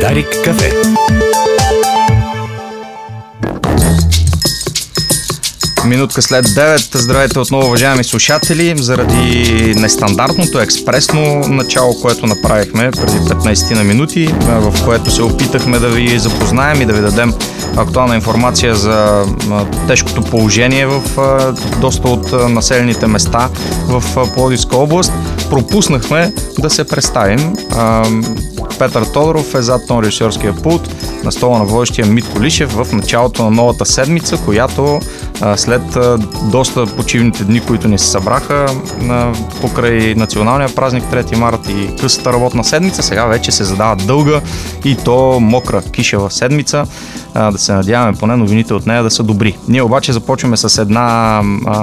Дарик кафе. Минутка след 9. Здравейте отново, уважаеми слушатели. Заради нестандартното експресно начало, което направихме преди 15 на минути, в което се опитахме да ви запознаем и да ви дадем актуална информация за тежкото положение в доста от населените места в Пловдивска област, пропуснахме да се представим. Петър Тодоров е зад тонрежисьорския пулт, на стола на водещия Митко Лишев в началото на новата седмица, която след доста почивните дни, които ни се събраха покрай националния празник 3 март и късата работна седмица, сега вече се задава дълга и то мокра, кишева седмица. Да се надяваме поне новините от нея да са добри. Ние обаче започваме с една,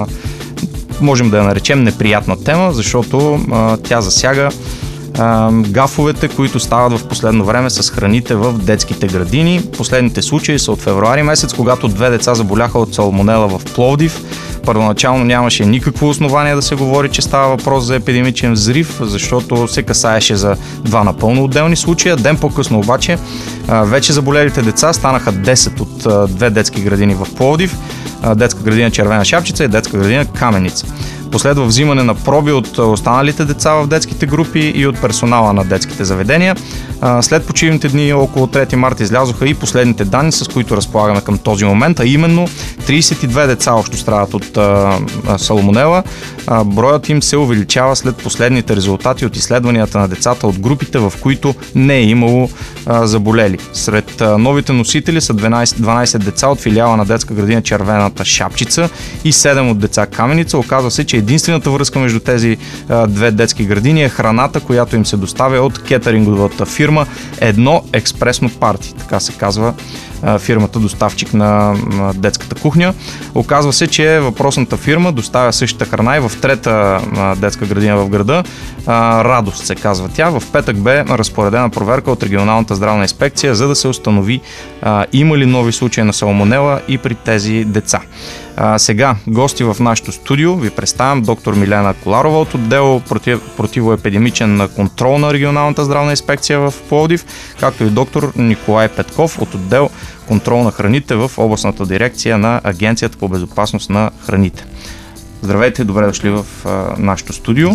можем да я наречем неприятна тема, защото тя засяга гафовете, които стават в последно време с храните в детските градини. Последните случаи са от февруари месец, когато 2 деца заболяха от салмонела в Пловдив. Първоначално нямаше никакво основание да се говори, че става въпрос за епидемичен взрив, защото се касаеше за 2 напълно отделни случая. Ден по-късно обаче вече заболелите деца станаха 10 от 2 детски градини в Пловдив. Детска градина Червена шапчица и детска градина Каменица. Последва взимане на проби от останалите деца в детските групи и от персонала на детските заведения. След почивните дни около 3 марта излязоха и последните данни, с които разполагаме към този момент, а именно 32 деца общо страдат от салмонела. Броят им се увеличава след последните резултати от изследванията на децата от групите, в които не е имало заболели. Сред новите носители са 12 деца от филиала на детска градина Червената шапчица и 7 от деца Каменица. Оказва се, че единствената връзка между тези 2 детски градини е храната, която им се доставя от кетеринговата фирма Едно експресно парти, така се казва фирмата доставчик на детската кухня. Оказва се, че въпросната фирма доставя същата храна и в трета детска градина в града. Радост се казва тя. В петък бе разпоредена проверка от регионалната здравна инспекция, за да се установи има ли нови случаи на салмонела и при тези деца. Сега гости в нашото студио ви представям доктор Милена Коларова от отдел противоепидемичен контрол на регионалната здравна инспекция в Пловдив, както и доктор Николай Петков от отдел контрол на храните в областната дирекция на Агенцията по безопасност на храните. Здравейте, добре дошли в нашото студио.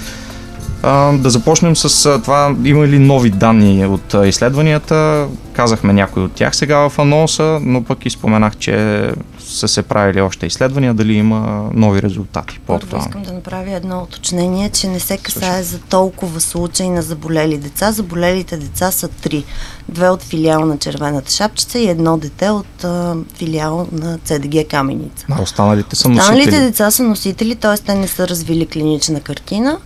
Да започнем с това, има ли нови данни от изследванията? Казахме някои от тях сега в анонса, но пък и споменах, че са се правили още изследвания, дали има нови резултати. Първо искам да направя едно уточнение, че не се касае за толкова случаи на заболели деца. Заболелите деца са 3. 2 от филиал на Червената шапчица и 1 дете от филиал на ЦДГ Каменица. Останалите са носители? Останалите деца са носители, т.е. те не са развили клинична картина.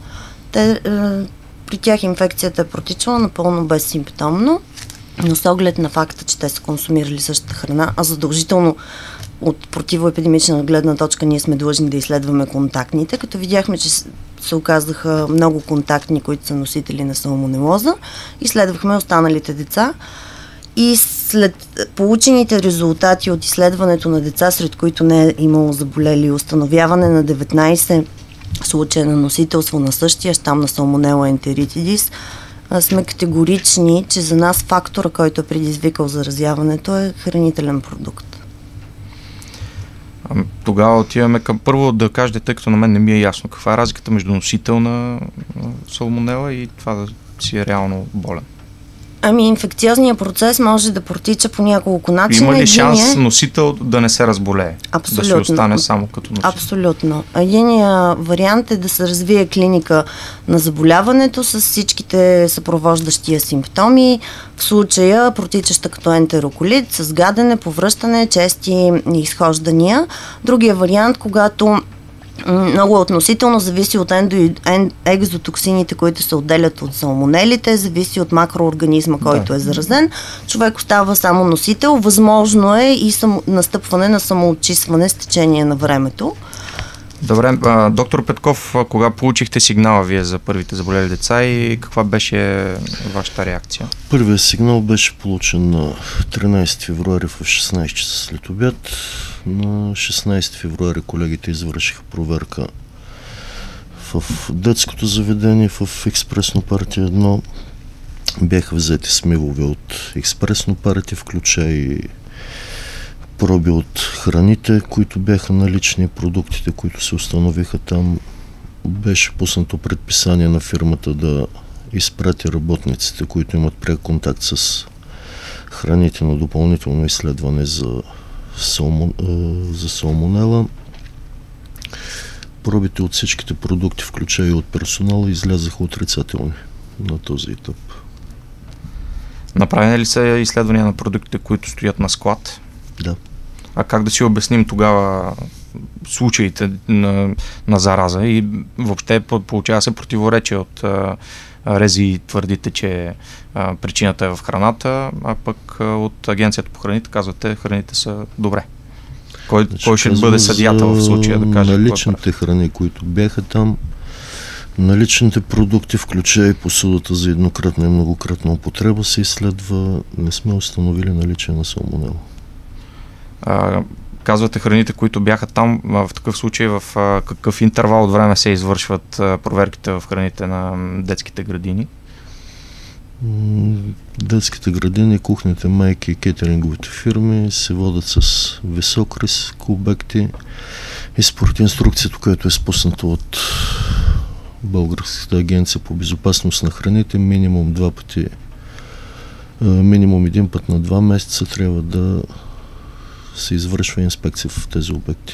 При тях инфекцията е протичала напълно безсимптомно, но с оглед на факта, че те са консумирали същата храна, а задължително от противоепидемична гледна точка ние сме длъжни да изследваме контактните, като видяхме, че се оказаха много контактни, които са носители на салмонелоза, изследвахме останалите деца и след получените резултати от изследването на деца, сред които не е имало заболели, установяване на 19 случая на носителство на същия щам на салмонела ентеритидис, сме категорични, че за нас фактора, който е предизвикал заразяването, е хранителен продукт. Тогава отиваме към първо да кажете, тъй като на мен не ми е ясно каква е разликата между носител на салмонела и това да си е реално болен. Инфекциозният процес може да протича по няколко начина. Има ли шанс носител да не се разболее? Абсолютно. Да си остане само като носител? Абсолютно. Единият вариант е да се развие клиника на заболяването с всичките съпровождащия симптоми. В случая протичаща като ентероколит, с гадене, повръщане, чести изхождания. Другия вариант, когато много относително зависи от екзотоксините, които се отделят от салмонелите, зависи от макроорганизма, който е заразен. Човек остава само носител. Възможно е и настъпване на самоочистване с течение на времето. Добре, доктор Петков, кога получихте сигнала вие за първите заболели деца и каква беше вашата реакция? Първият сигнал беше получен на 13 февруари в 16 часа след обяд. На 16 февруари колегите извършиха проверка в детското заведение в Експресно партия 1. Бяха взети смилове от експресно парти, включая и проби от храните, които бяха налични, продуктите, които се установиха там. Беше пуснато предписание на фирмата да изпрати работниците, които имат пряк контакт с храните, на допълнително изследване за салмонела. Пробите от всичките продукти, включая и от персонала, излязаха отрицателни на този етап. Направени ли са изследвания на продуктите, които стоят на склад? Да. А как да си обясним тогава случаите на зараза и въобще получава се противоречие от РЗИ твърдите, че причината е в храната, а пък от Агенцията по храните казвате, храните са добре. Кой ще бъде съдията в случая да каже? Наличните храни, които бяха там, наличните продукти, включая и посудата за еднократна и многократна употреба, се изследва, не сме установили наличие на салмонела. Казвате храните, които бяха там, в такъв случай в какъв интервал от време се извършват проверките в храните на детските градини? Детските градини, кухните майки и кетеринговите фирми се водят с висок риск обекти и според инструкцията, която е спусната от Българската агенция по безопасност на храните, минимум един път на 2 месеца трябва да се извършва инспекция в тези обекти.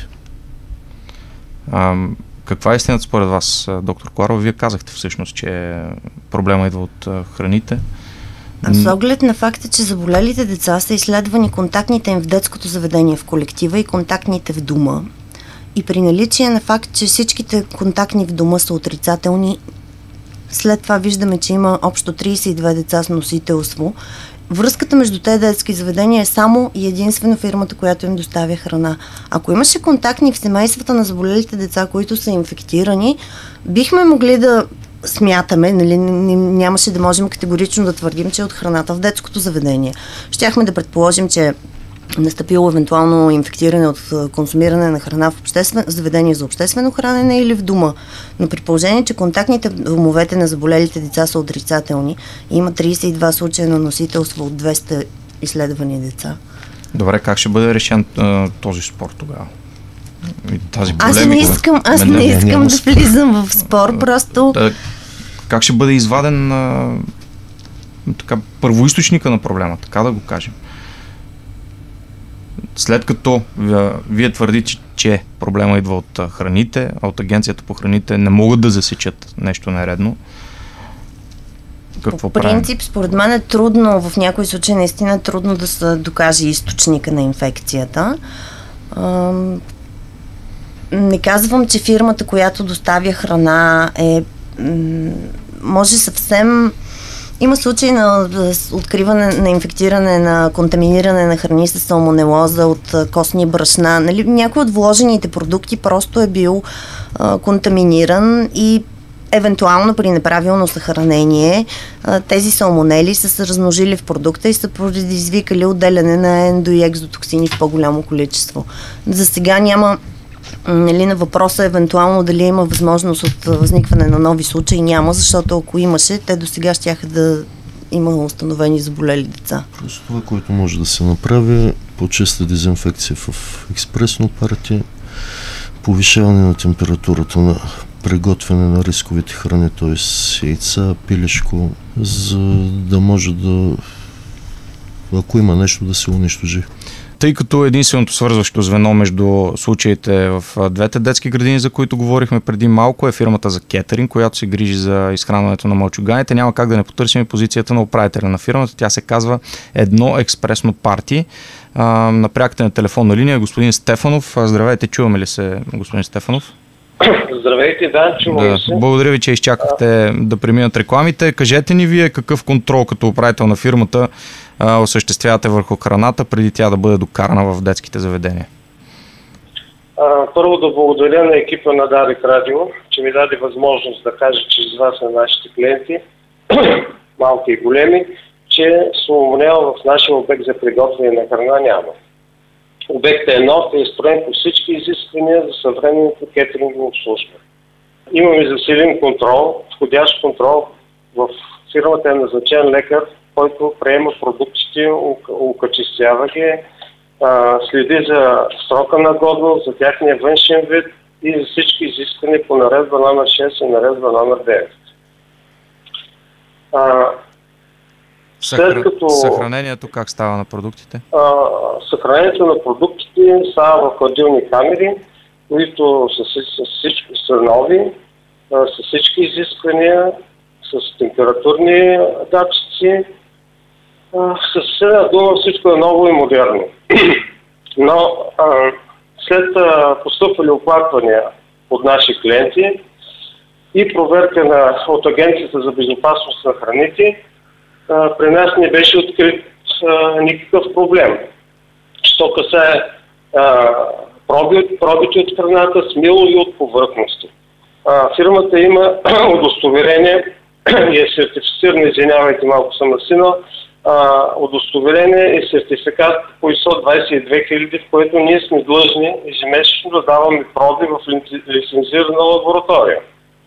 Каква е истината според вас, доктор Коларова? Вие казахте всъщност, че проблема идва от храните. С оглед на факта, че заболелите деца са изследвани контактните им в детското заведение в колектива и контактните в дома, и при наличие на факт, че всичките контактни в дома са отрицателни, след това виждаме, че има общо 32 деца с носителство. Връзката между тези детски заведения е само и единствено фирмата, която им доставя храна. Ако имаше контактни в семействата на заболелите деца, които са инфектирани, бихме могли да смятаме, нали, нямаше да можем категорично да твърдим, че е от храната в детското заведение. Щяхме да предположим, че настъпило евентуално инфектиране от консумиране на храна в заведение за обществено хранене или в дома. Но при положение, че контактните домовете на заболелите деца са отрицателни, има 32 случая на носителство от 200 изследвани деца. Добре, как ще бъде решен този спор тогава? Аз не искам да влизам в спор, просто... Как ще бъде изваден първоизточника на проблема, така да го кажем? След като вие твърдите, че проблема идва от храните, а от Агенцията по храните не могат да засечат нещо нередно, какво правим? По принцип, според мен е трудно, в някои случаи наистина е трудно да се докаже източника на инфекцията. Не казвам, че фирмата, която доставя храна може съвсем... Има случаи на откриване на инфектиране, на контаминиране на храни с салмонелоза от костни брашна. Нали, някой от вложените продукти просто е бил контаминиран и евентуално при неправилно съхранение тези салмонели са се размножили в продукта и са предизвикали отделяне на ендо- и екзотоксини в по-голямо количество. За сега няма... Нали, на въпроса евентуално дали има възможност от възникване на нови случаи, няма, защото ако имаше, те до сега щяха да има установени заболели деца. Просто това, което може да се направи, по-честа дезинфекция в експресно парти, повишаване на температурата на приготвяне на рисковите храни, т.е. яйца, пилешко, за да може да, ако има нещо, да се унищожи. Тъй като единственото свързващо звено между случаите в двете детски градини, за които говорихме преди малко, е фирмата за кетеринг, която се грижи за изхранването на мълчуганите, няма как да не потърсим позицията на управителя на фирмата. Тя се казва Едно експресно парти. Напрякате на телефонна линия господин Стефанов. Здравейте, чуваме ли се, господин Стефанов? Здравейте, да, чуваме се. Благодаря ви, че изчакахте да преминат рекламите. Кажете ни вие какъв контрол като управител на фирмата осъществявате върху храната, преди тя да бъде докарана в детските заведения? Първо да благодаря на екипа на Дарик Радио, че ми даде възможност да кажа чрез вас на нашите клиенти, малки и големи, че салмонела в нашия обект за приготвяне на храна няма. Обектът е нов и е строен по всички изисквания за съвременното кетерингово обслужване. Имаме засилен контрол, входящ контрол в фирмата е назначен лекар, който приема продуктите, окачествява ги, следи за срока на годност, за тяхния външен вид и за всички изисквания по наредба номер 6 и наредба номер 9. Съхранението как става на продуктите? Съхранението на продуктите става в хладилни камери, които са нови, с всички изисквания, с температурни датчици. С една дума всичко е ново и модерно. Но след постъпвали оплаквания от наши клиенти и проверка от Агенцията за безопасност на храните, при нас не беше открит никакъв проблем. Що касае пробите от храната, смилови от повърхности. Фирмата има удостоверение и е сертифицирана, извинявайте, малко съм насинал, удостоверение и сертификат по ISO 22000, в което ние сме длъжни ежемесечно да даваме проби в лицензирана лаборатория.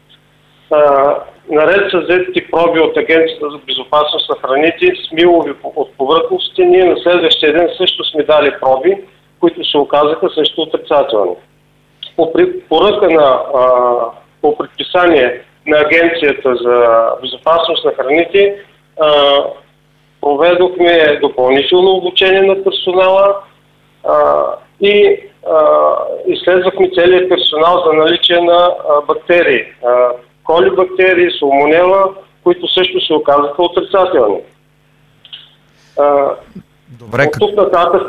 Наред с взетите проби от Агенцията за безопасност на храните, смилови от повърхностите, ние на следващия ден също сме дали проби, които се оказаха също отрицателни. По предписание на Агенцията за безопасност на храните проведохме допълнително обучение на персонала и изследвахме целият персонал за наличие на бактерии. Колибактерии, салмонела, които също се оказаха отрицателни. Добре, от тук нататък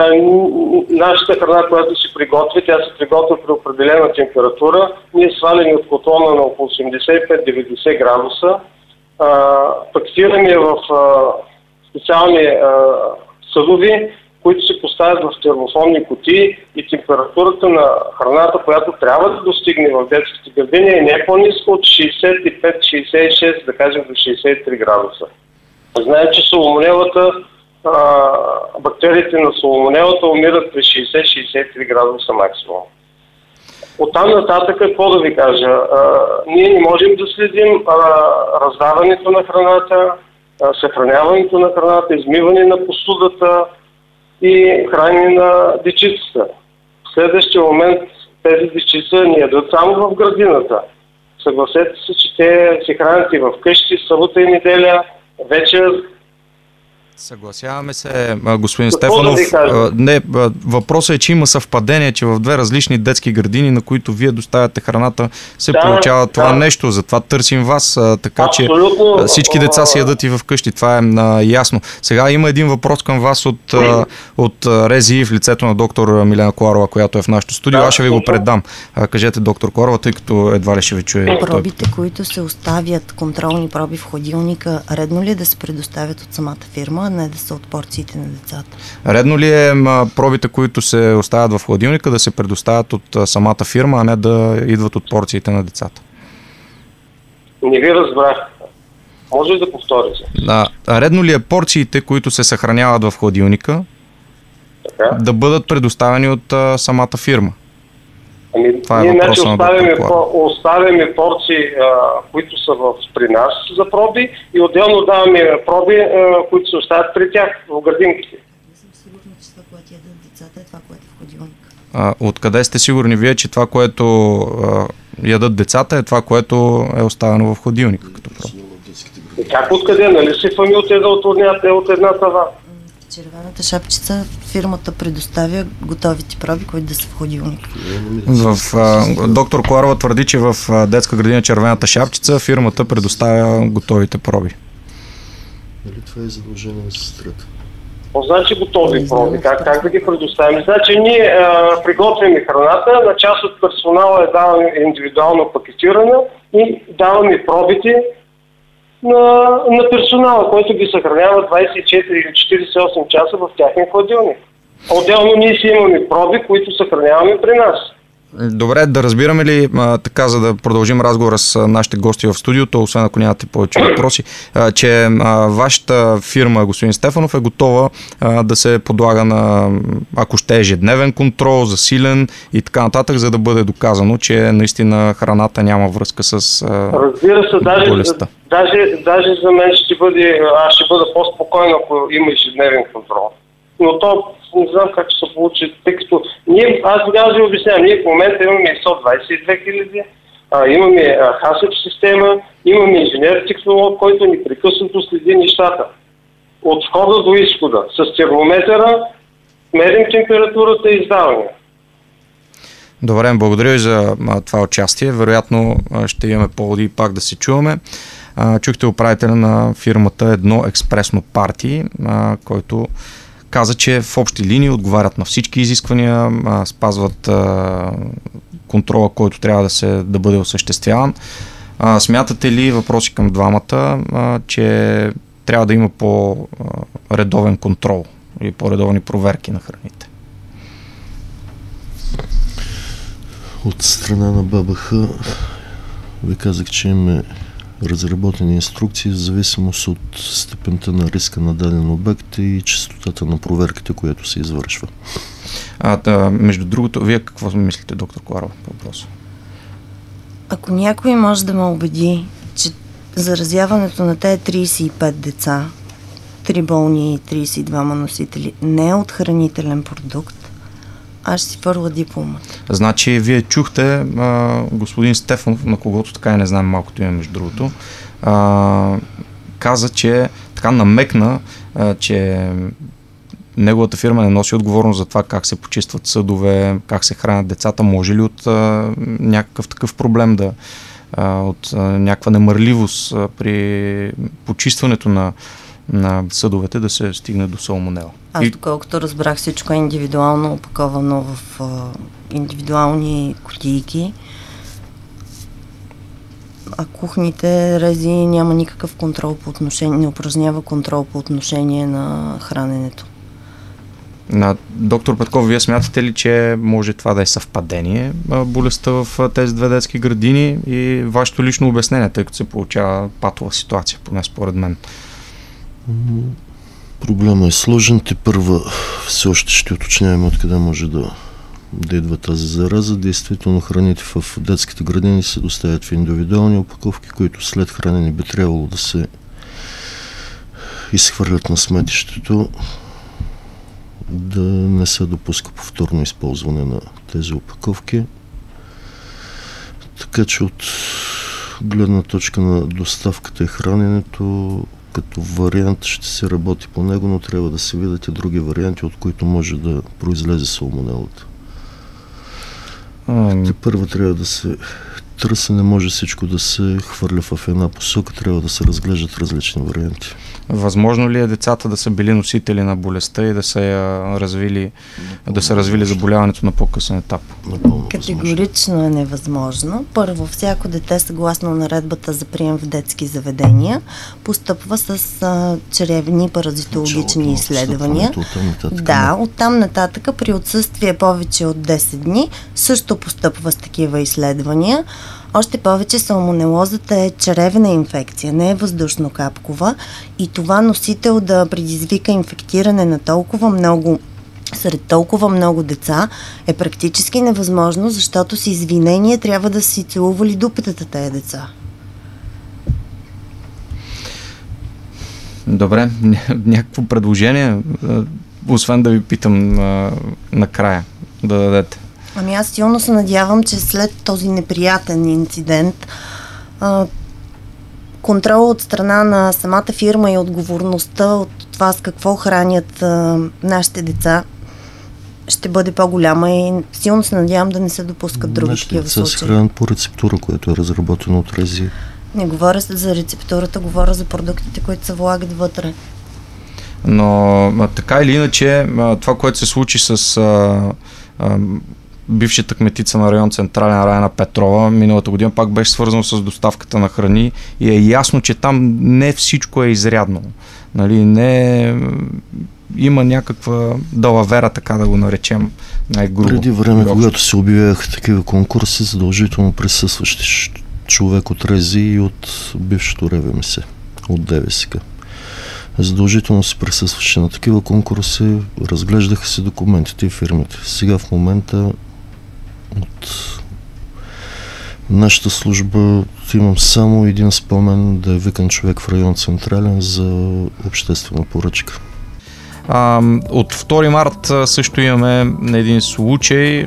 нашата храна, която се приготви, тя се приготвя при определена температура. Ние сваляме от котлона на около 85-90 градуса. Пакетираме в специални съдови, които се поставят в термофонни кутии и температурата на храната, която трябва да достигне в детските градини, е не по-ниска от 65-66, да кажем до 63 градуса. Знаем, че салмонелата, бактериите на салмонелата умират при 60-63 градуса максимум. Оттам нататък, какво да ви кажа, ние не можем да следим раздаването на храната, съхраняването на храната, измиване на посудата и хранене на дечицата. В следващия момент тези дечица ни ядат само в градината. Съгласете се, че те се хранят и в къщи, събота и неделя, вечер. Съгласяваме се, господин Стефанов. Не, въпросът е, че има съвпадение, че в две различни детски градини, на които вие доставяте храната, се получава това нещо. Затова търсим вас, така абсолютно, че всички деца си ядат и в къщи. Това е ясно. Сега има един въпрос към вас от РЗИ в лицето на доктор Милена Коларова, която е в нашото студио. Аз ще ви го предам. Кажете, доктор Коларова, тъй като едва ли ще ви чуе. Пробите, които се оставят, контролни проби в хладилника, редно ли е да се предоставят от самата фирма, не да са от порциите на децата? Редно ли е пробите, които се оставят в хладилника, да се предоставят от самата фирма, а не да идват от порциите на децата? Не ви разбрах. Може ли да повторите? Редно ли е порциите, които се съхраняват в хладилника, да бъдат предоставени от самата фирма? Ние значи оставяме порции, които са при нас за проби и отделно даваме проби, които се оставят при тях в градинките. Не съм сигурна, че това, което ядат децата, е това, което е в хладилника. Откъде сте сигурни вие, че това, което ядат децата, е това, което е оставено в хладилника като проби? Как откъде? Нали си фами от една тава? Червената шапчица фирмата предоставя готовите проби, които да са в хладилник. Доктор Коларова твърди, че в детска градина Червената шапчица фирмата предоставя готовите проби. Нали това е задължение на сестрата? Значи готови проби. Как да ги предоставим? Значи ние приготвяме храната, на част от персонала е даваме индивидуално пакетирана и даваме пробите на персонала, който ги съхранява 24 или 48 часа в тяхния хладилник. Отделно ние си имаме проби, които съхраняваме при нас. Добре, да разбираме ли така, за да продължим разговора с нашите гости в студиото, освен ако нямате повече въпроси, че вашата фирма, господин Стефанов, е готова да се подлага на, ако ще е ежедневен контрол, засилен и така нататък, за да бъде доказано, че наистина храната няма връзка с Разбира се, болестта. Даже за мен аз ще бъда по-спокоен, ако има ежедневен контрол. Но то не знам как ще се получи, тъй като аз тогава ви обяснявам, ние в момента имаме ISO 22000, имаме HACCP система, имаме инженер-технолог, който непрекъснато следи нещата. От входа до изхода. С термометъра мерим температурата и издаване. Добре, благодаря ви за това участие. Вероятно ще имаме поводи пак да се чуваме. Чухте управителя на фирмата Едно експресно парти, който каза, че в общи линии отговарят на всички изисквания, спазват контрола, който трябва да бъде осъществяван. Смятате ли, въпроси към двамата, че трябва да има по-редовен контрол или по-редовни проверки на храните? От страна на БАБХ ви казах, че имаме разработени инструкции в зависимост от степента на риска на даден обект и честотата на проверките, която се извършва. Между другото, вие какво мислите, доктор Коларова, по въпроса? Ако някой може да ме убеди, че заразяването на тези 35 деца, 3 болни и 32 носители, не е от хранителен продукт, аз ще си фърла дипломата. Значи, вие чухте господин Стефанов, на когото така и не знам малкото име между другото, каза, че така намекна, че неговата фирма не носи отговорност за това как се почистват съдове, как се хранят децата. Може ли от някакъв такъв проблем от някаква немърливост при почистването на съдовете да се стигне до салмонела? Аз доколкото разбрах, всичко е индивидуално опаковано в индивидуални кутийки. А кухните рези няма никакъв контрол не упражнява контрол по отношение на храненето. Доктор Петков, вие смятате ли, че може това да е съвпадение, болестта в тези две детски градини и вашето лично обяснение, тъй като се получава патова ситуация, поне според мен? Проблема е сложен. Първа все още ще уточняваме откъде може да идва тази зараза. Действително храните в детските градини се доставят в индивидуални опаковки, които след хранене би трябвало да се изхвърлят на сметището, да не се допуска повторно използване на тези опаковки. Така че от гледна точка на доставката и храненето, като вариант ще се работи по него, но трябва да се видят и други варианти, от които може да произлезе салмонелата. Първо трябва да се търси, не може всичко да се хвърля в една посока, трябва да се разглеждат различни варианти. Възможно ли е децата да са били носители на болестта и да са развили заболяването на по-късен етап? Категорично е невъзможно. Първо, всяко дете, съгласно наредбата за прием в детски заведения, постъпва с чревни паразитологични изследвания. Оттам нататък при отсъствие повече от 10 дни също постъпва с такива изследвания. Още повече салмонелозата е чревна инфекция, не е въздушно-капкова и това носител да предизвика инфектиране на сред толкова много деца е практически невъзможно, защото с извинение трябва да си целували дупетата тези деца. Добре, някакво предложение, освен да ви питам накрая, да дадете? Аз силно се надявам, че след този неприятен инцидент контрол от страна на самата фирма и отговорността от това с какво хранят нашите деца ще бъде по-голяма и силно се надявам да не се допускат други такива случаи. Нашите деца се хранят по рецептура, която е разработена от РЗИ. Не говоря за рецептурата, говоря за продуктите, които се влагат вътре. Но така или иначе, това, което се случи с бившата кметица на район Централен Райна Петрова миналата година пак беше свързано с доставката на храни и е ясно, че там не всичко е изрядно. Нали, не има някаква далавера, така да го наречем най-грубо? Преди време, когато се обявяха такива конкурси, задължително присъстващи човек от РЗИ и от бившото РВМС, от ДВСК. Задължително се присъстваше на такива конкурси, разглеждаха се документите и фирмите. Сега в момента от нашата служба имам само един спомен да е викан човек в район Централен за обществена поръчка. От 2 март също имаме един случай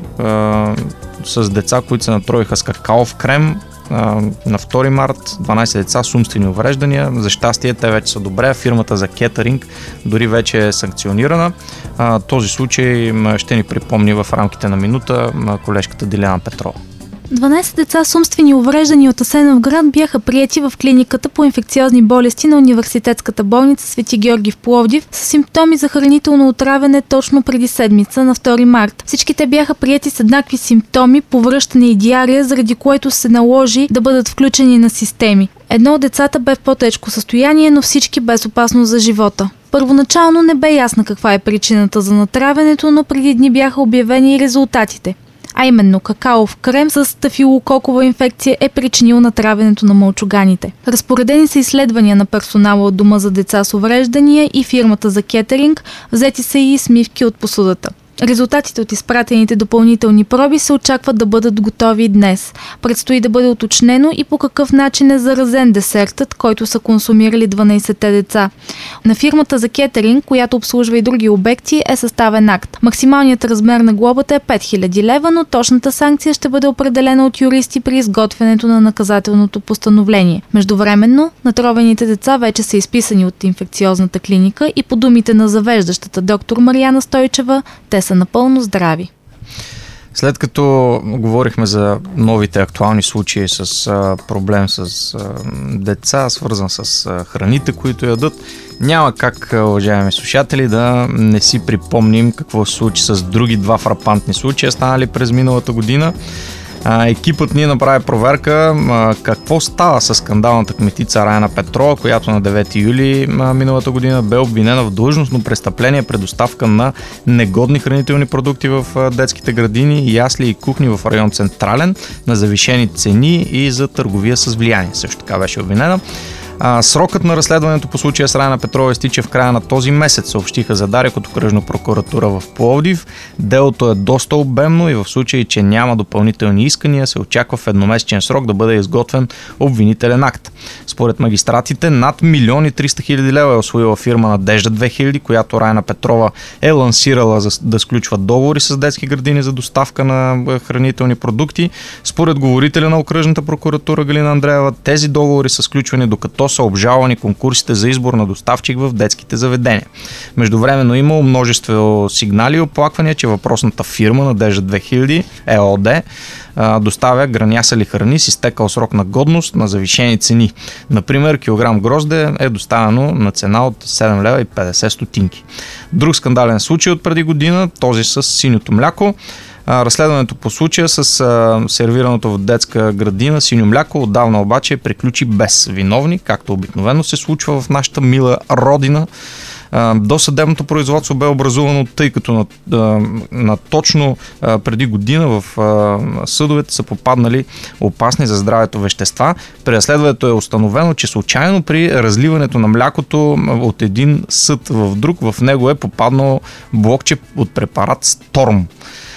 с деца, които се натроиха с какаов крем. На 2 март 12 деца с умствени увреждания. За щастие те вече са добре. Фирмата за кетеринг дори вече е санкционирана. Този случай ще ни припомни в рамките на минута колежката Диляна Петрова. 12 деца с умствени увреждания от Асеновград бяха приети в клиниката по инфекциозни болести на Университетската болница Свети Георги в Пловдив с симптоми за хранително отравяне точно преди седмица на 2 март. Всички те бяха приети с еднакви симптоми, повръщане и диария, заради което се наложи да бъдат включени на системи. Едно от децата бе в по-тежко състояние, но всички без опасност за живота. Първоначално не бе ясна каква е причината за натравянето, но преди дни бяха обявени и резултатите. А именно какаов крем с стафилококова инфекция е причинил натравянето на мълчуганите. Разпоредени са изследвания на персонала от Дома за деца с увреждания и фирмата за кетеринг, взети са и смивки от посудата. Резултатите от изпратените допълнителни проби се очакват да бъдат готови днес. Предстои да бъде уточнено и по какъв начин е заразен десертът, който са консумирали 12-те деца. На фирмата за кетеринг, която обслужва и други обекти, е съставен акт. Максималният размер на глобата е 5000 лева, но точната санкция ще бъде определена от юристи при изготвянето на наказателното постановление. Междувременно, натровените деца вече са изписани от инфекциозната клиника и по думите на завеждащата доктор Марияна Стойчева, те са напълно здрави. След като говорихме за новите актуални случаи с проблем с деца, свързан с храните, които ядат, няма как, уважаеми слушатели, да не си припомним какво се случи с други два фрапантни случая, станали през миналата година. Екипът ни направи проверка какво става с скандалната кметица Райна Петрова, която на 9 юли миналата година бе обвинена в длъжностно престъпление при доставка на негодни хранителни продукти в детските градини, ясли и кухни в район Централен на завишени цени и за търговия с влияние. Също така беше обвинена. Срокът на разследването по случая с Райна Петрова изтича в края на този месец, съобщиха за Дарик от окръжна прокуратура в Пловдив. Делото е доста обемно и в случай, че няма допълнителни искания, се очаква в едномесечен срок да бъде изготвен обвинителен акт. Според магистратите, над 1 300 000 лева е усвоила фирма Надежда 2000, която Райна Петрова е лансирала за да сключва договори с детски градини за доставка на хранителни продукти. Според говорителя на окръжната прокуратура Галина Андреева, тези договори са сключвани докато са обжалвани конкурсите за избор на доставчик в детските заведения. Междувременно имало множество сигнали и оплаквания, че въпросната фирма Надежда 2000 ЕОД доставя гранясали храни с изтекал срок на годност на завишени цени. Например, килограм грозде е доставено на цена от 7 лева и 50 стотинки. Друг скандален случай от преди година, този с синьото мляко. Разследването по случая с сервираното в детска градина синьо мляко отдавна обаче приключи без виновни, както обикновено се случва в нашата мила родина. Досъдебното производство бе образувано, тъй като на точно преди година в съдовете са попаднали опасни за здравето вещества. При разследването е установено, че случайно при разливането на млякото от един съд в друг, в него е попаднало блокче от препарат Сторм.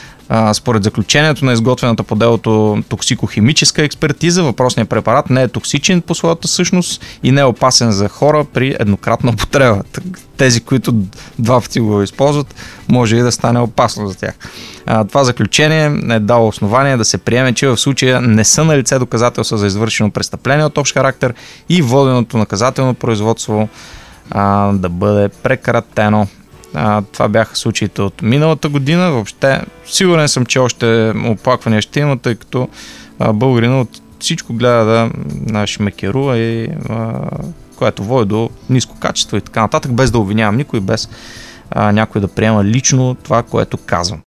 Според заключението на изготвената по делото токсикохимическа експертиза, въпросният препарат не е токсичен по своята същност и не е опасен за хора при еднократна употреба. Тези, които два пъти го използват, може и да стане опасно за тях. Това заключение е дало основание да се приеме, че в случая не са налице доказателства за извършено престъпление от общ характер и воденото наказателно производство да бъде прекратено. Това бяха случаите от миналата година. Въобще, сигурен съм, че още оплаквания ще има, тъй като българина от всичко гледа да шмекерува и което води до ниско качество и така нататък, без да обвинявам никой, без някой да приема лично това, което казвам.